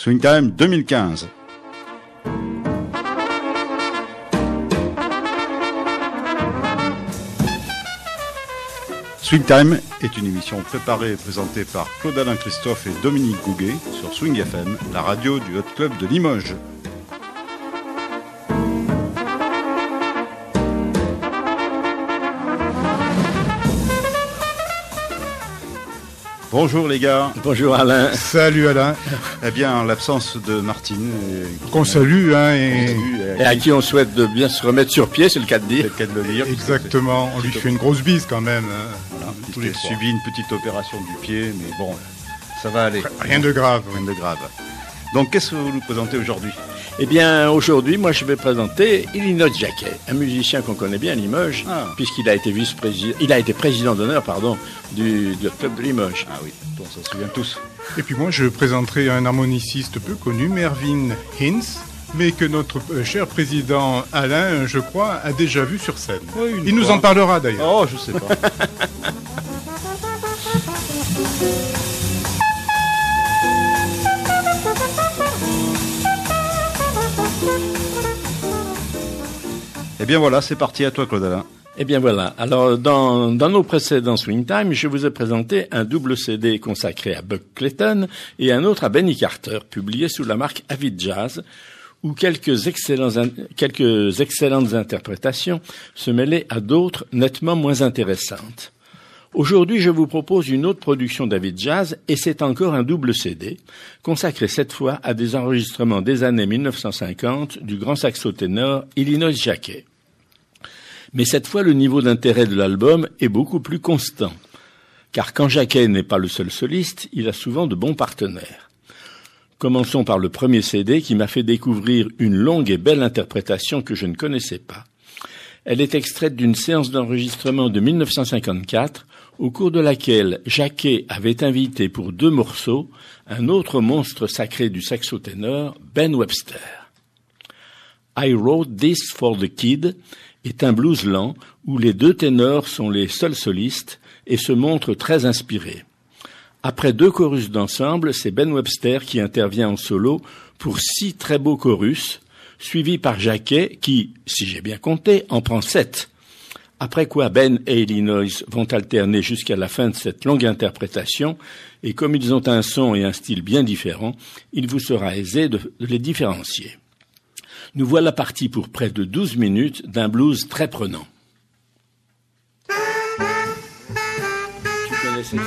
Swing Time 2015. Swing Time est une émission préparée et présentée par Claude-Alain Christophe et Dominique Gouguet sur Swing FM, la radio du Hot Club de Limoges. Bonjour les gars. Bonjour Alain. Salut Alain. Eh bien, en l'absence de Martine... Qu'on salue, hein, et à qui on souhaite de bien se remettre sur pied, c'est le cas de dire. C'est le cas de le dire. Exactement, on lui fait une grosse bise quand même. Voilà, il a subi une petite opération du pied, mais bon, ça va aller. Rien de grave. Rien de grave. Donc, qu'est-ce que vous nous présentez aujourd'hui ? Eh bien, aujourd'hui, moi, je vais présenter Illinois Jacquet, un musicien qu'on connaît bien à Limoges, puisqu'il a été président d'honneur, du club de Limoges. Ah oui, on s'en souvient tous. Et puis moi, je présenterai un harmoniciste peu connu, Mervyn Hinz, mais que notre cher président Alain, je crois, a déjà vu sur scène. Oui, il nous en parlera d'ailleurs. Oh, je sais pas. Eh bien voilà, c'est parti, à toi Claude-Alain. Eh bien voilà, alors dans nos précédents Swing Time, je vous ai présenté un double CD consacré à Buck Clayton et un autre à Benny Carter, publié sous la marque Avid Jazz, où quelques excellentes interprétations se mêlaient à d'autres nettement moins intéressantes. Aujourd'hui, je vous propose une autre production d'Avid Jazz, et c'est encore un double CD, consacré cette fois à des enregistrements des années 1950 du grand saxo-ténor Illinois Jacquet. Mais cette fois, le niveau d'intérêt de l'album est beaucoup plus constant, car quand Jacquet n'est pas le seul soliste, il a souvent de bons partenaires. Commençons par le premier CD qui m'a fait découvrir une longue et belle interprétation que je ne connaissais pas. Elle est extraite d'une séance d'enregistrement de 1954, au cours de laquelle Jacquet avait invité pour 2 morceaux un autre monstre sacré du saxo-ténor, Ben Webster. I Wrote This for the Kid est un blues lent où les 2 ténors sont les seuls solistes et se montrent très inspirés. Après 2 chorus d'ensemble, c'est Ben Webster qui intervient en solo pour 6 très beaux chorus, suivi par Jacquet qui, si j'ai bien compté, en prend 7. Après quoi Ben et Illinois vont alterner jusqu'à la fin de cette longue interprétation, et comme ils ont un son et un style bien différents, il vous sera aisé de les différencier. Nous voilà partis pour près de 12 minutes d'un blues très prenant. Tu connaissais ça ?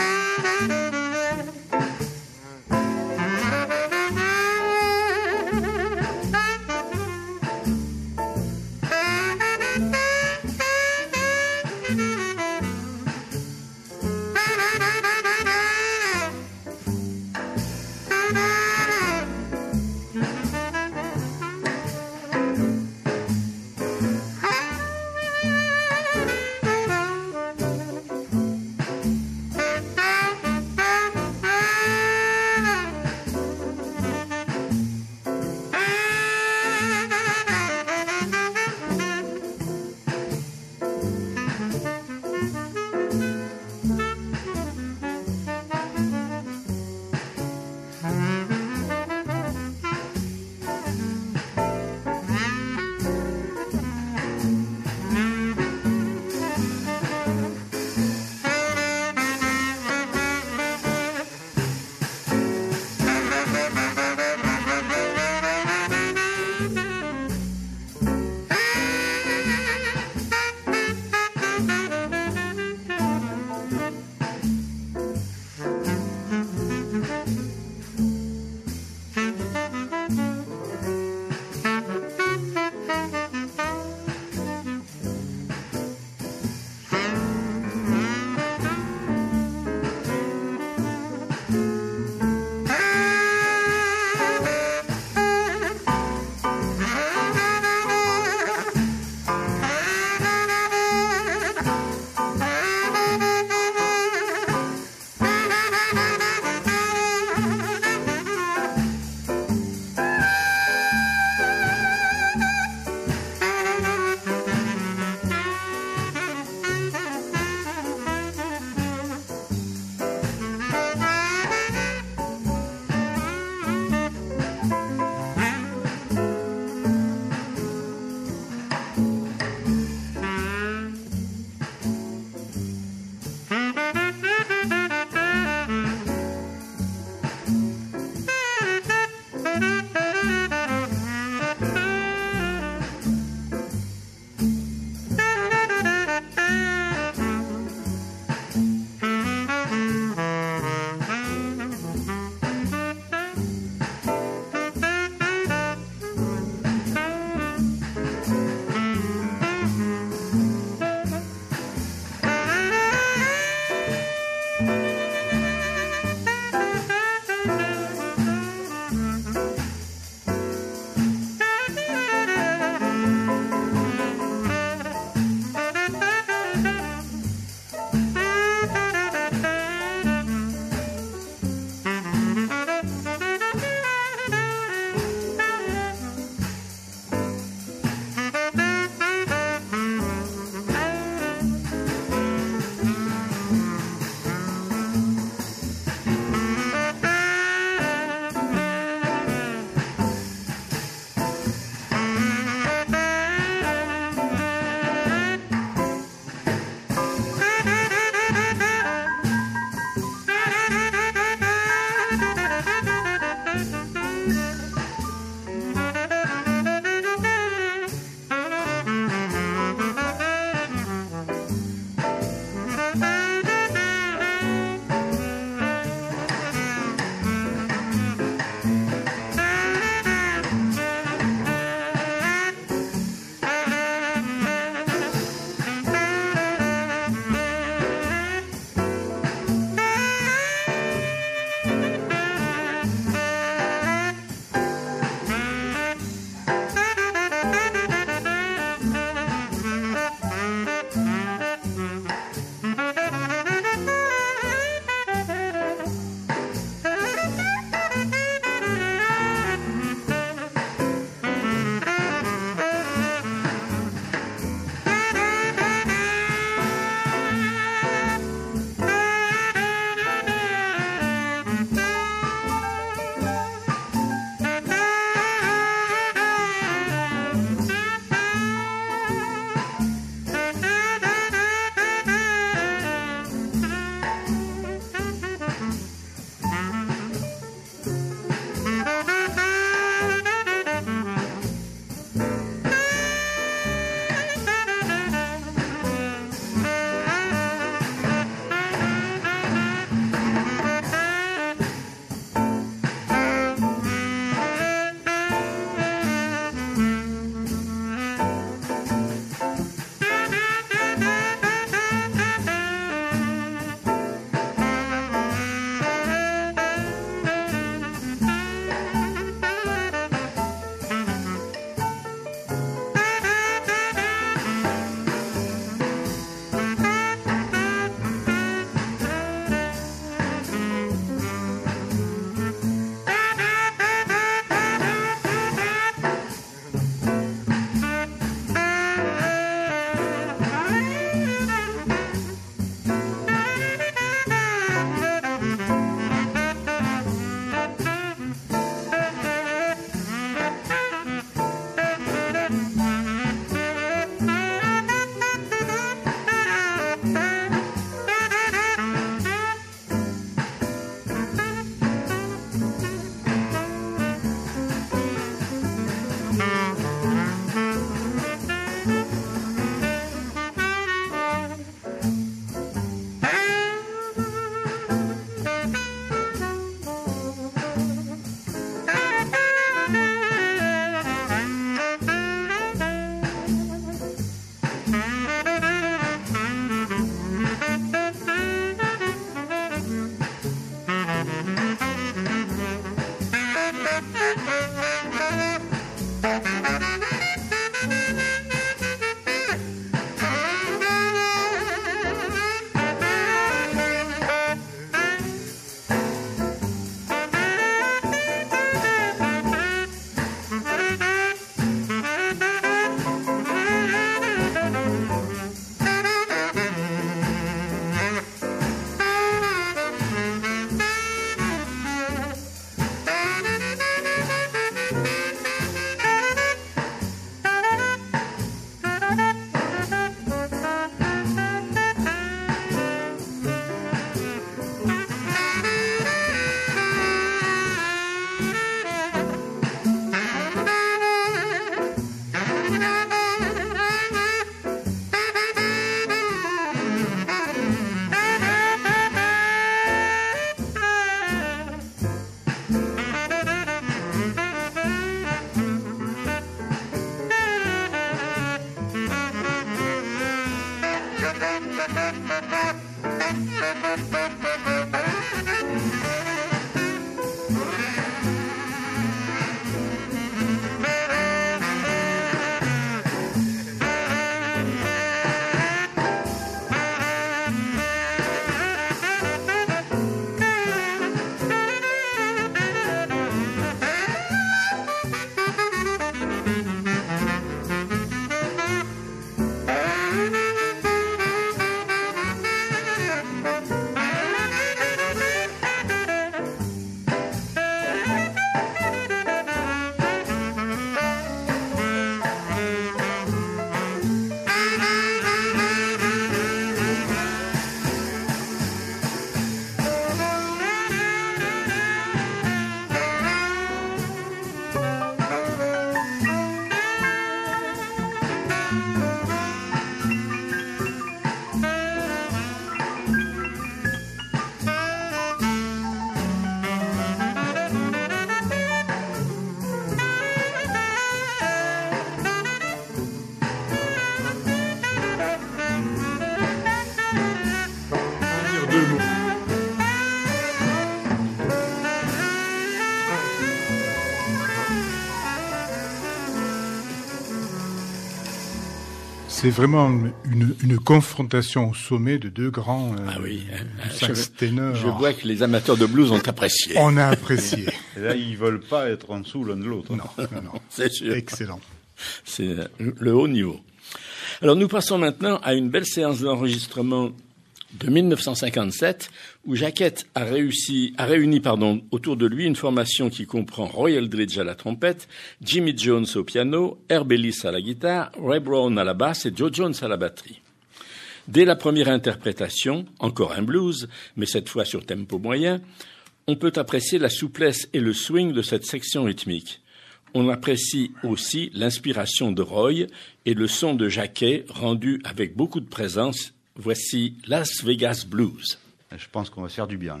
C'est vraiment une confrontation au sommet de deux grands sax ténors. Je vois que les amateurs de blues ont apprécié. On a apprécié. Et là, ils veulent pas être en dessous l'un de l'autre. Non. C'est sûr. Excellent. C'est le haut niveau. Alors nous passons maintenant à une belle séance d'enregistrement de 1957 où Jacquette a réuni autour de lui une formation qui comprend Roy Eldridge à la trompette, Jimmy Jones au piano, Herb Ellis à la guitare, Ray Brown à la basse et Joe Jones à la batterie. Dès la première interprétation, encore un blues, mais cette fois sur tempo moyen, on peut apprécier la souplesse et le swing de cette section rythmique. On apprécie aussi l'inspiration de Roy et le son de Jacquet rendu avec beaucoup de présence. Voici Las Vegas Blues. Je pense qu'on va se faire du bien, là.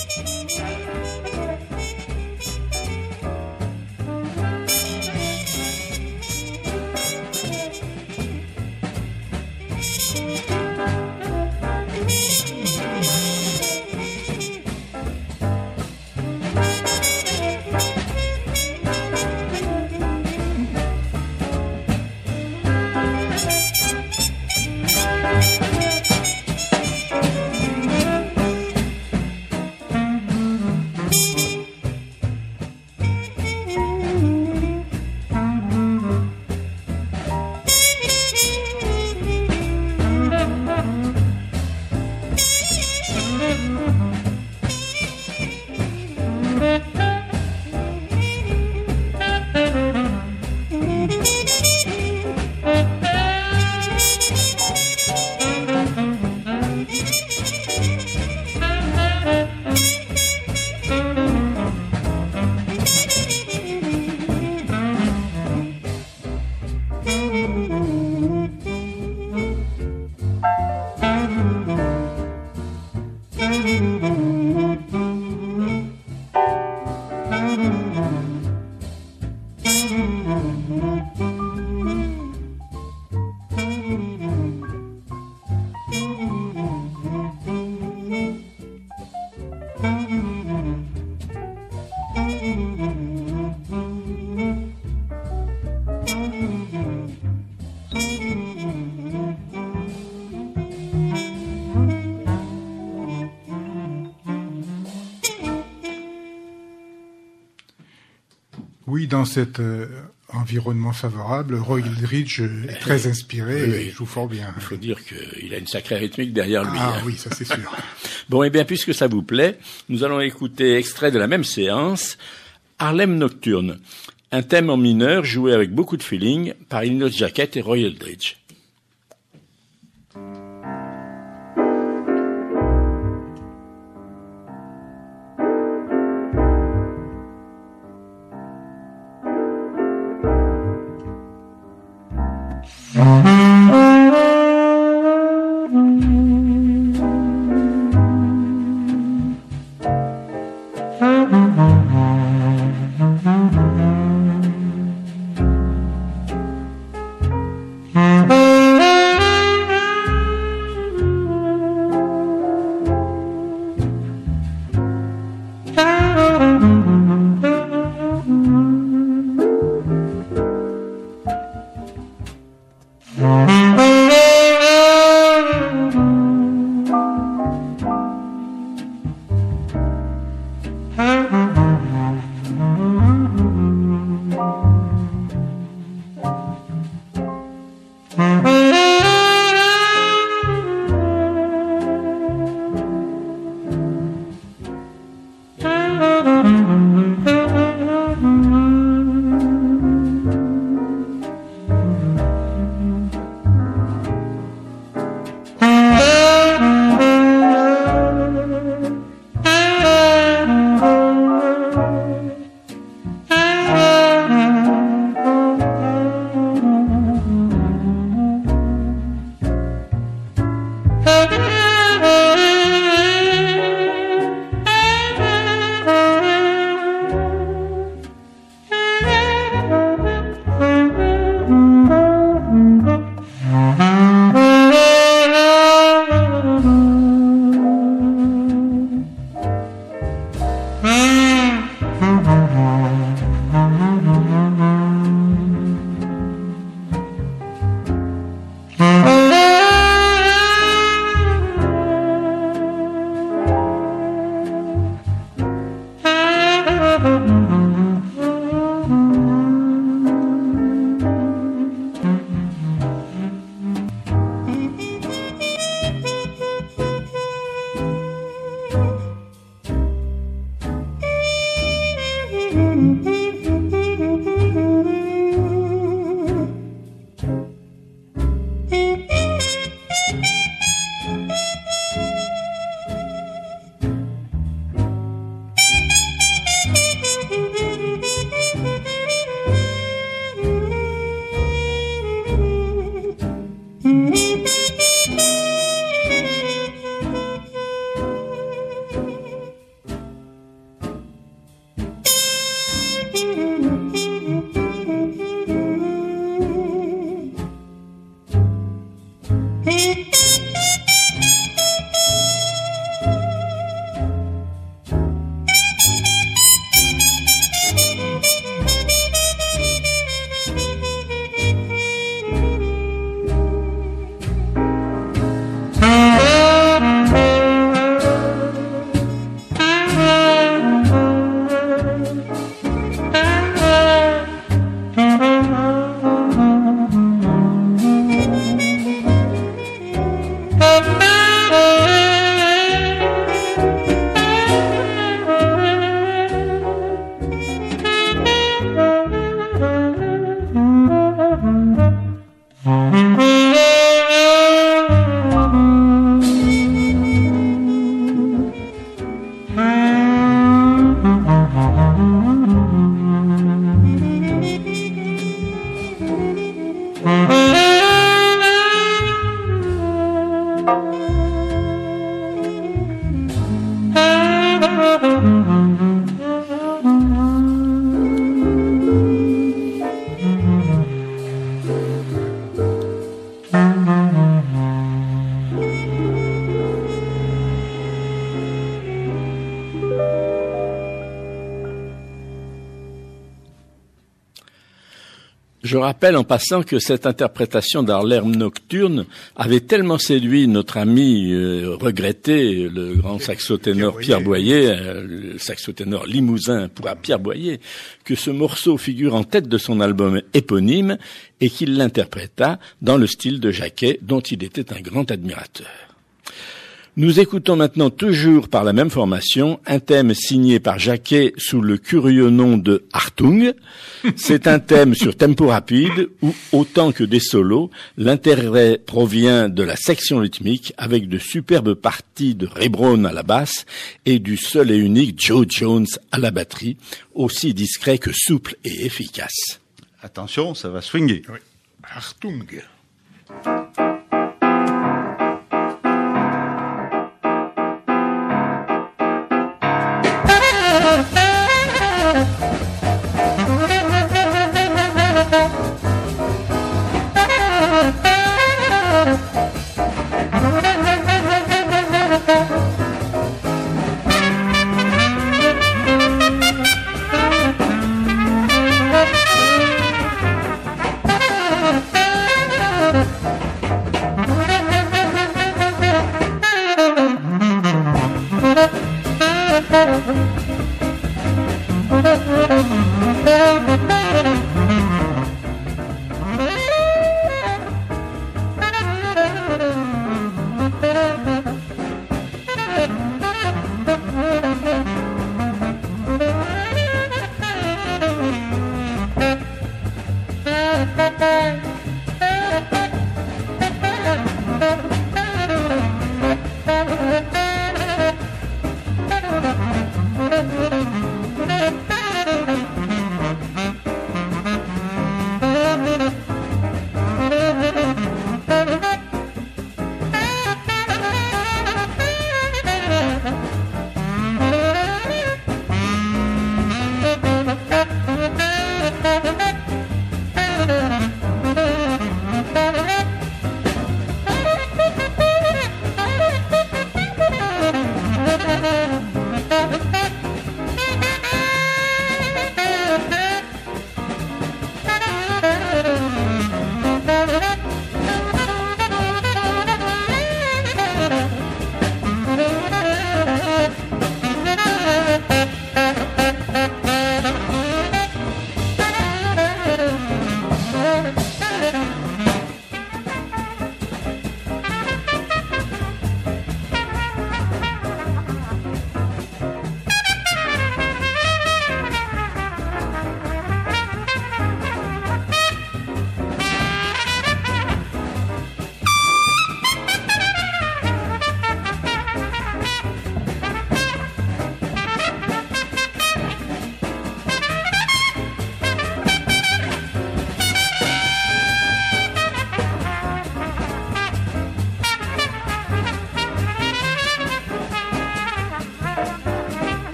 Oui, dans cet environnement favorable, Roy Eldridge est très inspiré et joue fort bien. Il faut dire qu'il a une sacrée rythmique derrière lui. Ah oui, ça c'est sûr. Bon, eh bien, puisque ça vous plaît, nous allons écouter extrait de la même séance, Harlem Nocturne, un thème en mineur joué avec beaucoup de feeling par Enos Jacket et Roy Eldridge. Je rappelle en passant que cette interprétation d'Harlem Nocturne avait tellement séduit notre ami regretté, le grand saxoténor Pierre Boyer, le saxoténor limousin pour Pierre Boyer, que ce morceau figure en tête de son album éponyme et qu'il l'interpréta dans le style de Jacquet, dont il était un grand admirateur. Nous écoutons maintenant toujours par la même formation un thème signé par Jacquet sous le curieux nom de Hartung. C'est un thème sur tempo rapide où, autant que des solos, l'intérêt provient de la section rythmique avec de superbes parties de Ray Brown à la basse et du seul et unique Joe Jones à la batterie, aussi discret que souple et efficace. Attention, ça va swinguer. Oui. Hartung.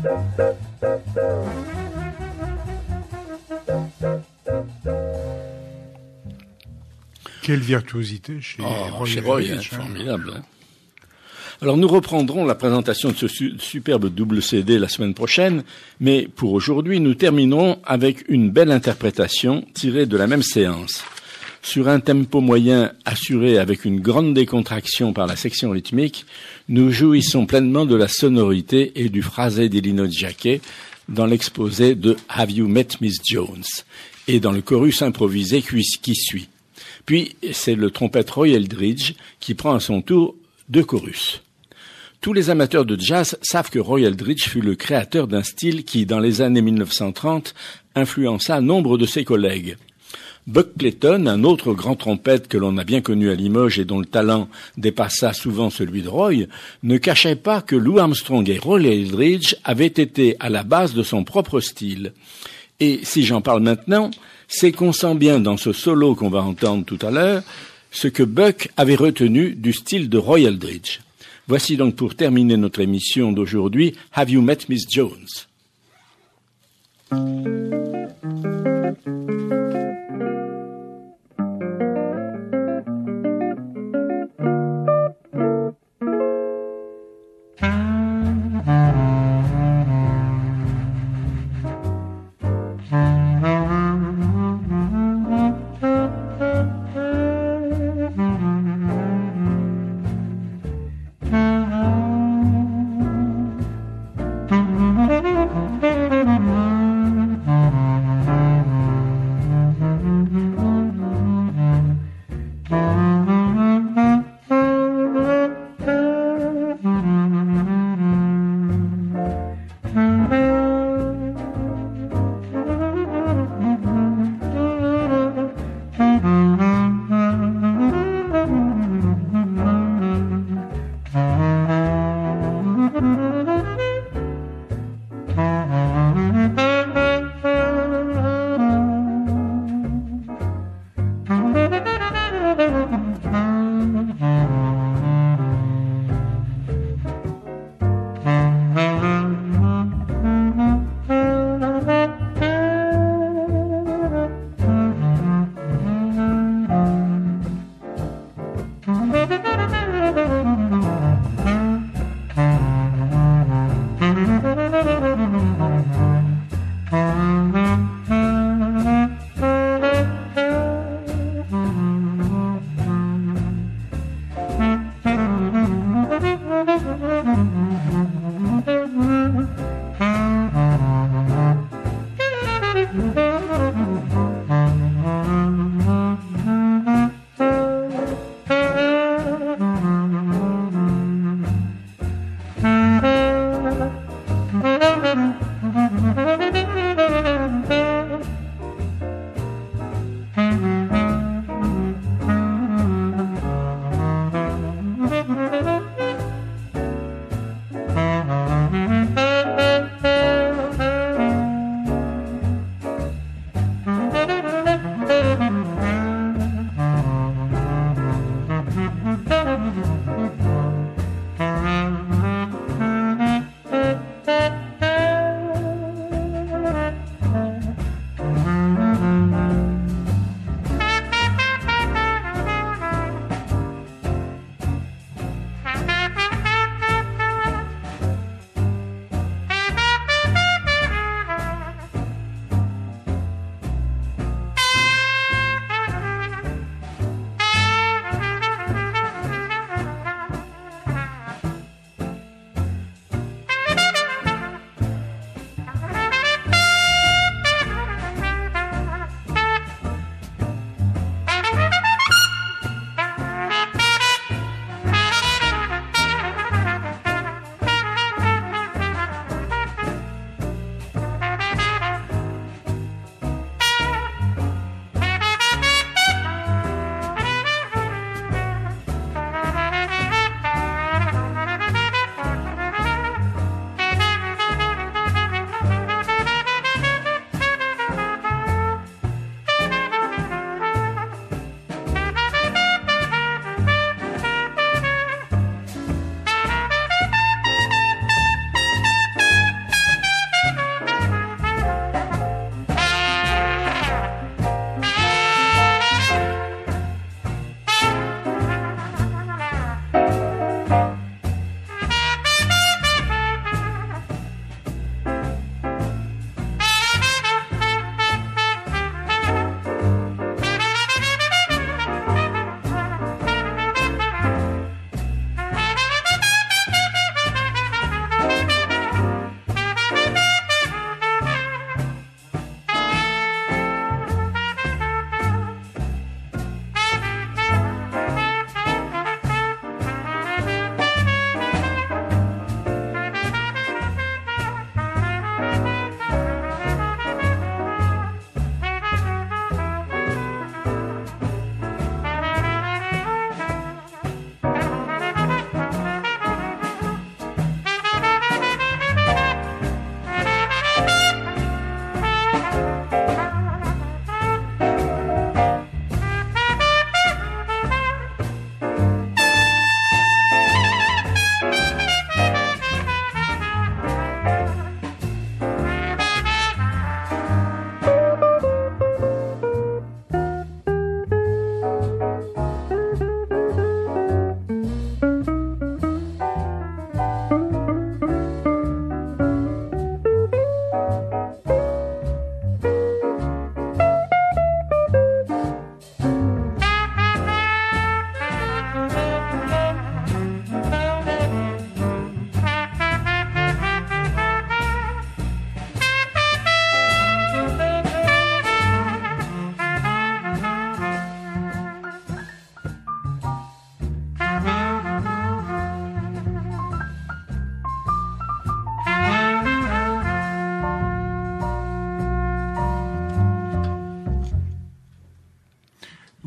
Quelle virtuosité chez Roy Eldridge, formidable. Hein. Alors nous reprendrons la présentation de ce superbe double CD la semaine prochaine, mais pour aujourd'hui nous terminerons avec une belle interprétation tirée de la même séance. Sur un tempo moyen assuré avec une grande décontraction par la section rythmique, nous jouissons pleinement de la sonorité et du phrasé d'Elinor Jacquet dans l'exposé de « Have You Met Miss Jones ?» et dans le chorus improvisé qui suit. Puis c'est le trompette Roy Eldridge qui prend à son tour 2 chorus. Tous les amateurs de jazz savent que Roy Eldridge fut le créateur d'un style qui, dans les années 1930, influença nombre de ses collègues. Buck Clayton, un autre grand trompette que l'on a bien connu à Limoges et dont le talent dépassa souvent celui de Roy, ne cachait pas que Lou Armstrong et Roy Eldridge avaient été à la base de son propre style. Et si j'en parle maintenant, c'est qu'on sent bien dans ce solo qu'on va entendre tout à l'heure ce que Buck avait retenu du style de Roy Eldridge. Voici donc pour terminer notre émission d'aujourd'hui « Have You Met Miss Jones ?»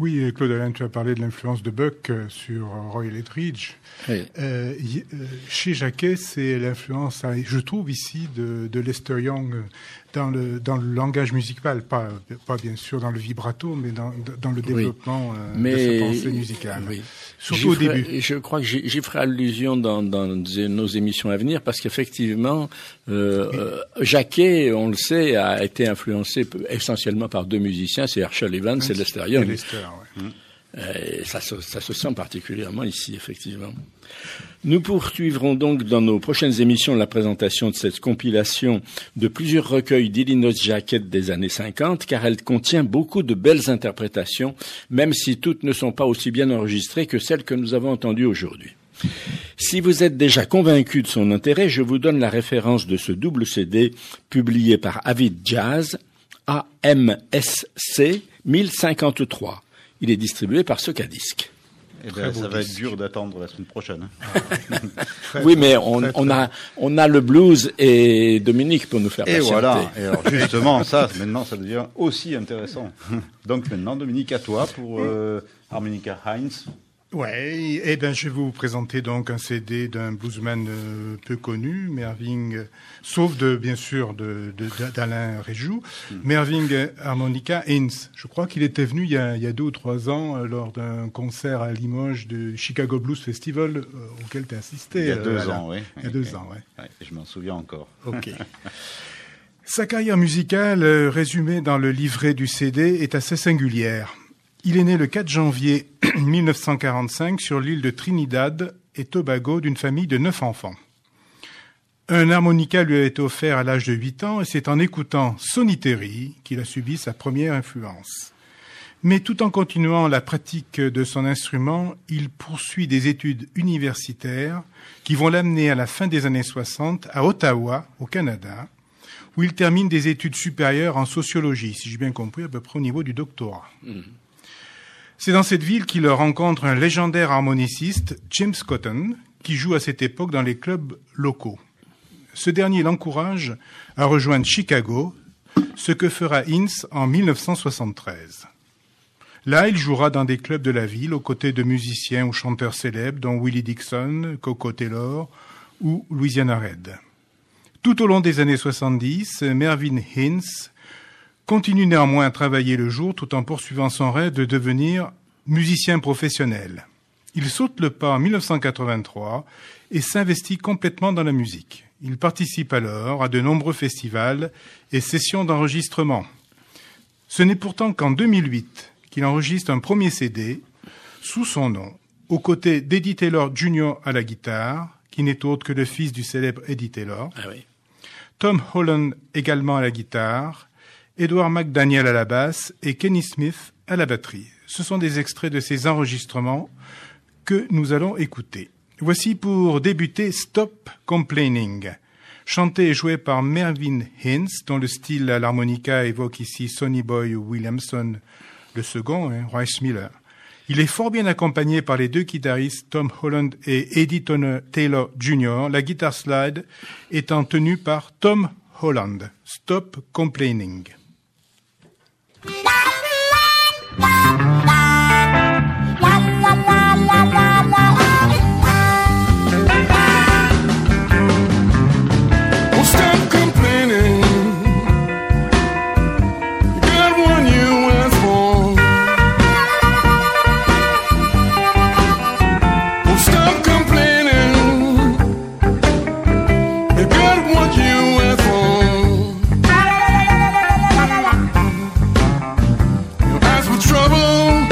Oui, Claude Alain, tu as parlé de l'influence de Buck sur Royal Etheridge. Oui. Chez Jacquet, c'est l'influence, je trouve ici, de Lester Young dans le langage musical, pas bien sûr dans le vibrato, mais dans le développement de sa pensée musicale. Oui. Surtout au début. Je crois que j'y ferai allusion dans nos émissions à venir, parce qu'effectivement, Jacquet, on le sait, a été influencé essentiellement par deux musiciens, c'est Herschel Evans et Lester Young. Et ça se sent particulièrement ici, effectivement. Nous poursuivrons donc dans nos prochaines émissions la présentation de cette compilation de plusieurs recueils d'Illinois Jacquet des années 50, car elle contient beaucoup de belles interprétations, même si toutes ne sont pas aussi bien enregistrées que celles que nous avons entendues aujourd'hui. Si vous êtes déjà convaincu de son intérêt, je vous donne la référence de ce double CD publié par Avid Jazz, AMSC 1053. Il est distribué par Socadisc. Eh bien, ça va être dur d'attendre la semaine prochaine. Oui, mais on a le blues et Dominique pour nous faire patienter. Et voilà. Et alors justement, maintenant, ça devient aussi intéressant. Donc maintenant, Dominique, à toi pour Harmonica Heinz. Ouais, eh ben, je vais vous présenter donc un CD d'un bluesman peu connu, Mervyn, sauf bien sûr d'Alain Réjou, Mervyn Harmonica Heinz. Je crois qu'il était venu il y a 2 ou 3 ans lors d'un concert à Limoges du Chicago Blues Festival auquel tu as assisté. Il y a 2 ans, oui. Il y a 2 ans, oui. Ouais, je m'en souviens encore. Ok. Sa carrière musicale, résumée dans le livret du CD, est assez singulière. Il est né le 4 janvier 1945 sur l'île de Trinidad et Tobago d'une famille de 9 enfants. Un harmonica lui a été offert à l'âge de 8 ans et c'est en écoutant Sonny Terry qu'il a subi sa première influence. Mais tout en continuant la pratique de son instrument, il poursuit des études universitaires qui vont l'amener à la fin des années 60 à Ottawa, au Canada, où il termine des études supérieures en sociologie, si j'ai bien compris, à peu près au niveau du doctorat. C'est dans cette ville qu'il rencontre un légendaire harmoniciste, James Cotton, qui joue à cette époque dans les clubs locaux. Ce dernier l'encourage à rejoindre Chicago, ce que fera Heinz en 1973. Là, il jouera dans des clubs de la ville aux côtés de musiciens ou chanteurs célèbres dont Willie Dixon, Coco Taylor ou Louisiana Red. Tout au long des années 70, Mervyn Heinz continue néanmoins à travailler le jour tout en poursuivant son rêve de devenir musicien professionnel. Il saute le pas en 1983 et s'investit complètement dans la musique. Il participe alors à de nombreux festivals et sessions d'enregistrement. Ce n'est pourtant qu'en 2008 qu'il enregistre un premier CD sous son nom, aux côtés d'Eddie Taylor Jr. à la guitare, qui n'est autre que le fils du célèbre Eddie Taylor, Tom Holland également à la guitare, Edward McDaniel à la basse et Kenny Smith à la batterie. Ce sont des extraits de ces enregistrements que nous allons écouter. Voici pour débuter Stop Complaining, chanté et joué par Mervyn Heinz, dont le style à l'harmonica évoque ici Sonny Boy Williamson, le second, Royce Miller. Il est fort bien accompagné par les 2 guitaristes Tom Holland et Eddie Taylor Jr., la guitare slide étant tenue par Tom Holland. Stop Complaining. Trouble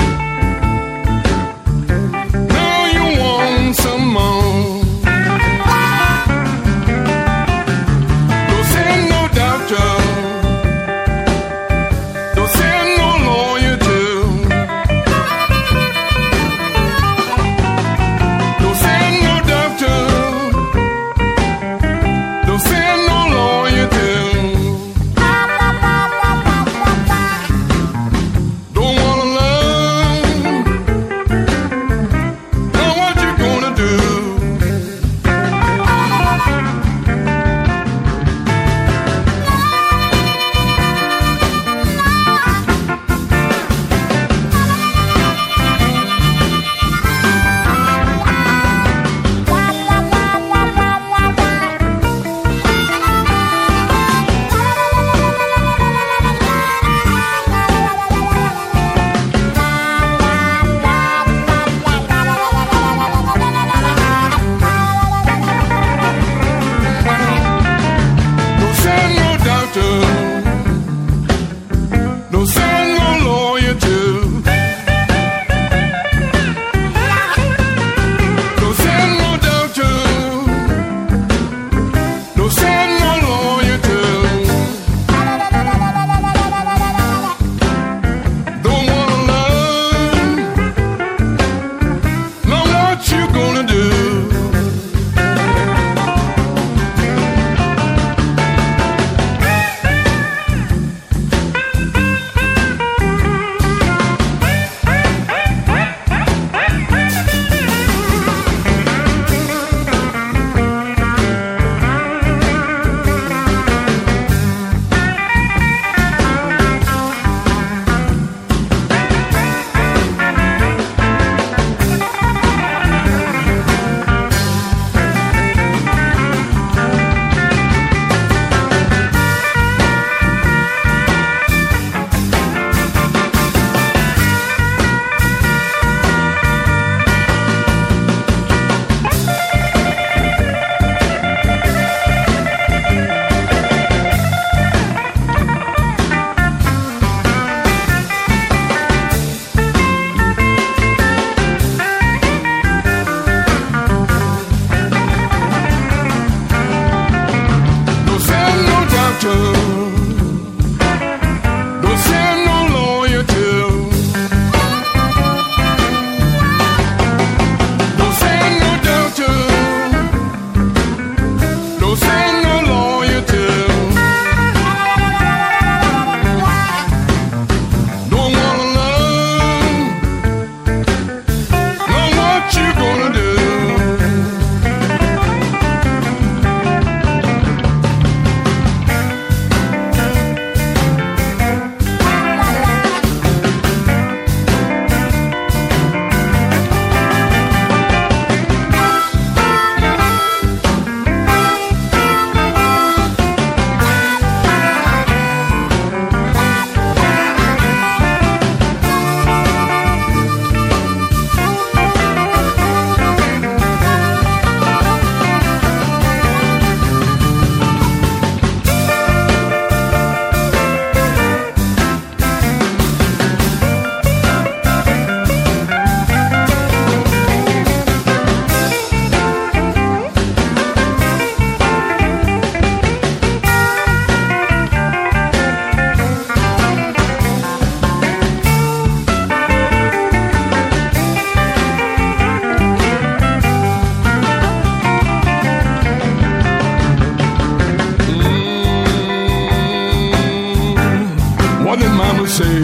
mama say?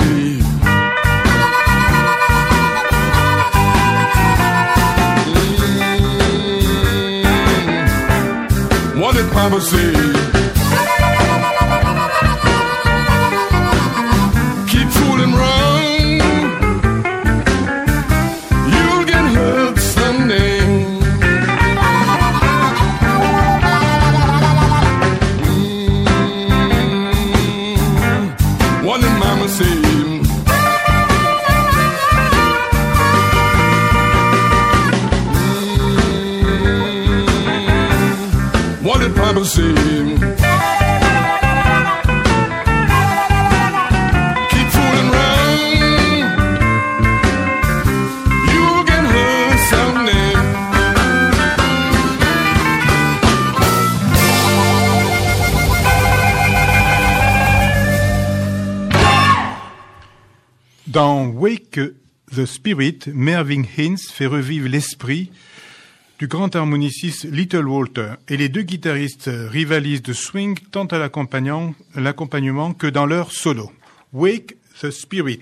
What did Papa say? Keep fooling around, you'll get hurt someday. What did Mama say? What did Papa say? Keep fooling around, you'll get hurt someday. Dans Wake the Spirit, Mervyn Hinds fait revivre l'esprit du grand harmoniciste Little Walter, et les deux guitaristes rivalisent de swing tant à l'accompagnement que dans leur solo. Wake the Spirit.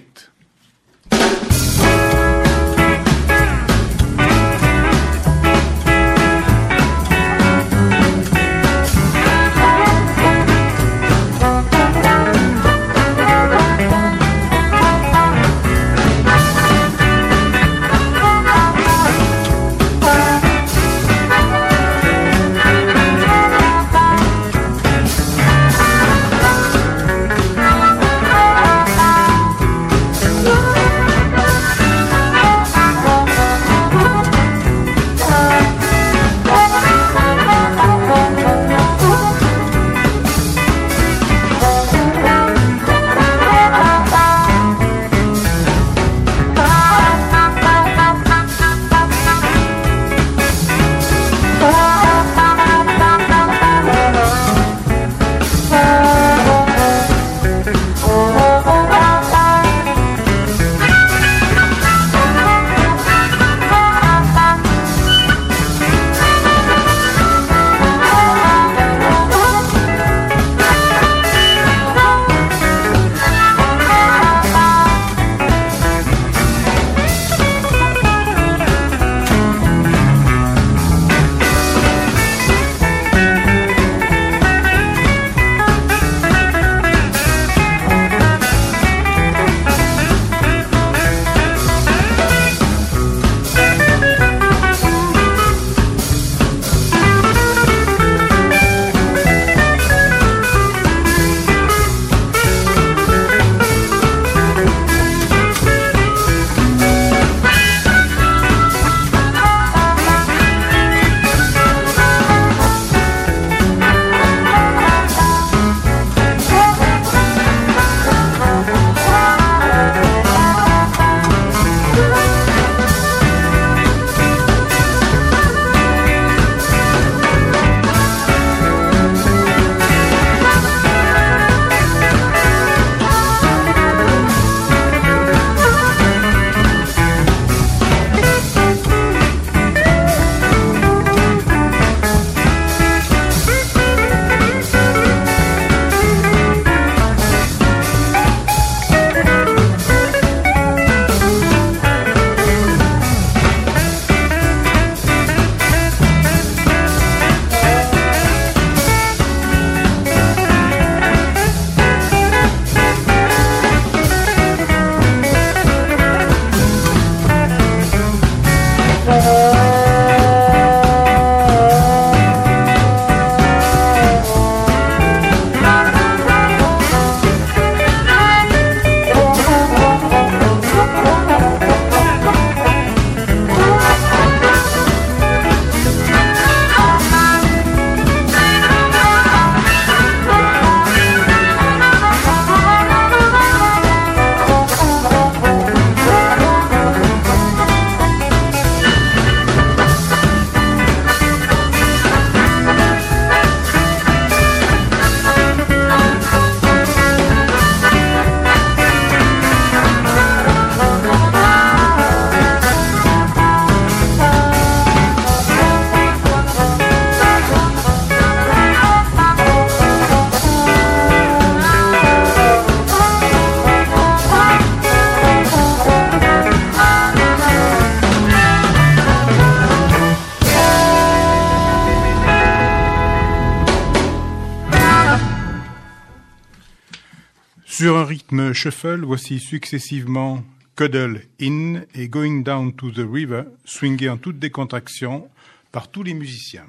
Sur un rythme shuffle, voici successivement Cuddle In et Going Down to the River, swingé en toute décontraction par tous les musiciens.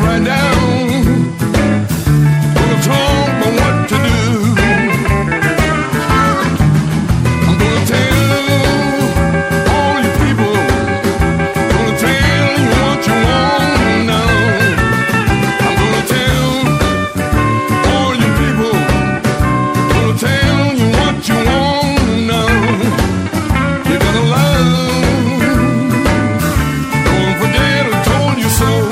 right down. Gonna talk about what to do. I'm gonna tell all you people. Gonna tell you what you want to know. I'm gonna tell all you people. Gonna tell you what you want to know. You're gonna love. Don't forget I told you so.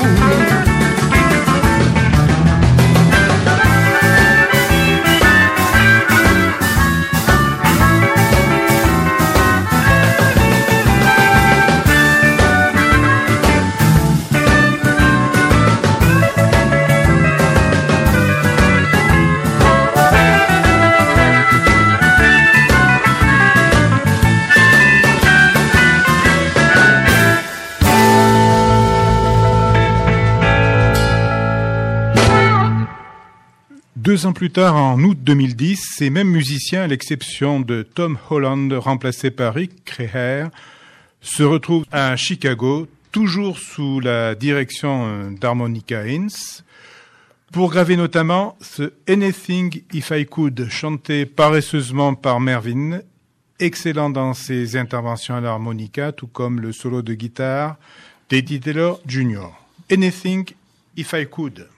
Deux ans plus tard, en août 2010, ces mêmes musiciens, à l'exception de Tom Holland, remplacé par Rick Creher, se retrouvent à Chicago, toujours sous la direction d'Harmonica Ince, pour graver notamment ce Anything If I Could, chanté paresseusement par Mervyn, excellent dans ses interventions à l'harmonica, tout comme le solo de guitare d'Eddie Taylor Jr. Anything If I Could.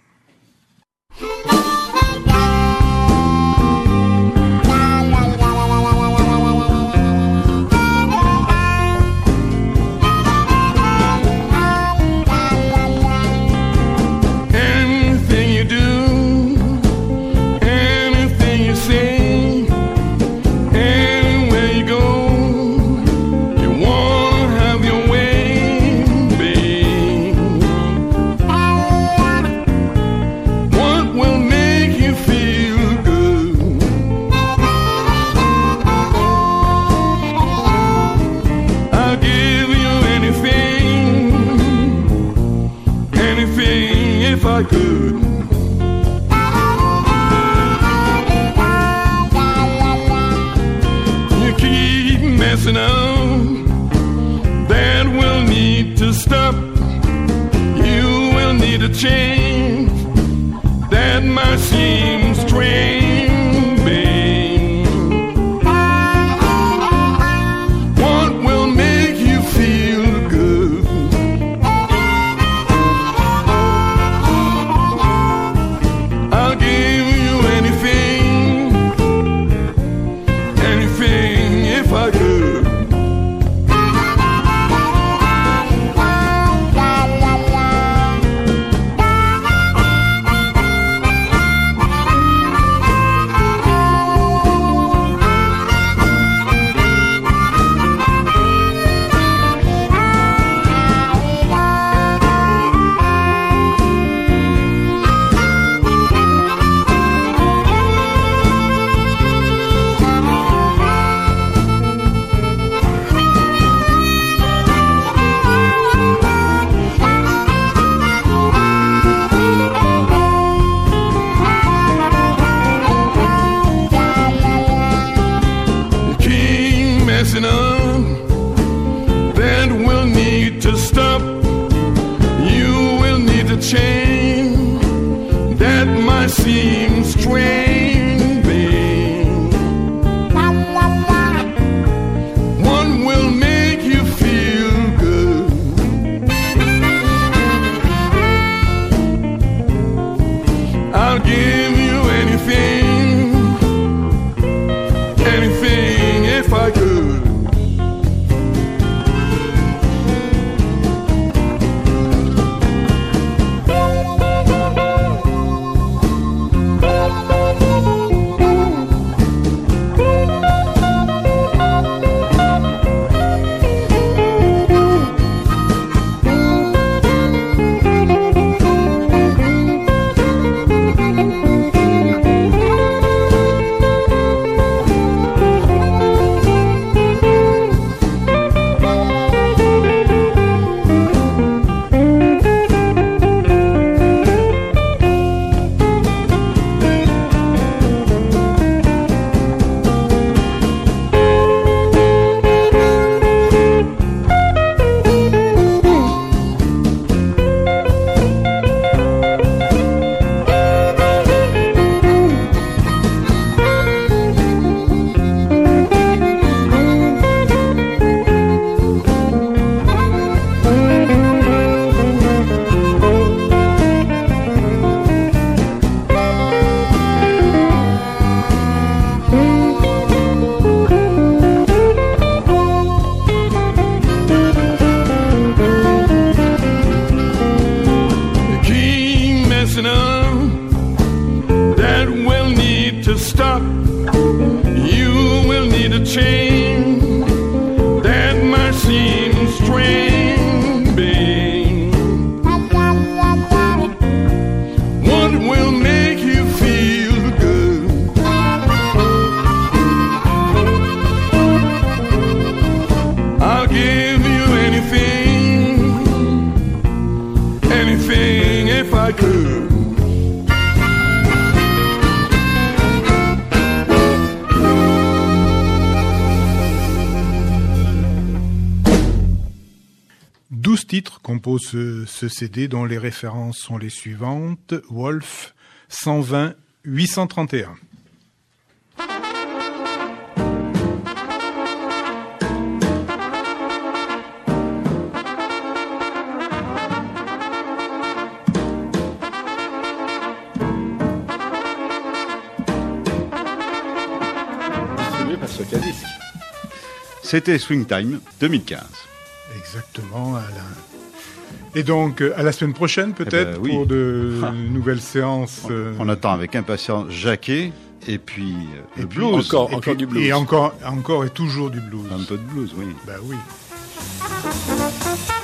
I could. You keep messing up, that will need to stop. You will need a change, that might seem strange, babe. What will make you feel good? If I could. That will need to stop. You will need to change. That might seem strange, babe. What will make you feel good? I'll give you anything, anything if I could. enough that will need to stop. You will need a change that might seem strange, babe. What will make you feel good? I'll give you anything if I could. Titres composent ce CD dont les références sont les suivantes. Wolf 120 831. Distribué par Socadisc. C'était Swing Time 2015. Exactement, Alain. Et donc, à la semaine prochaine, peut-être, oui. pour de nouvelles séances. On attend avec impatience Jacquet et puis le blues. Encore du blues. Et encore et toujours du blues. Un peu de blues, oui. Ben oui.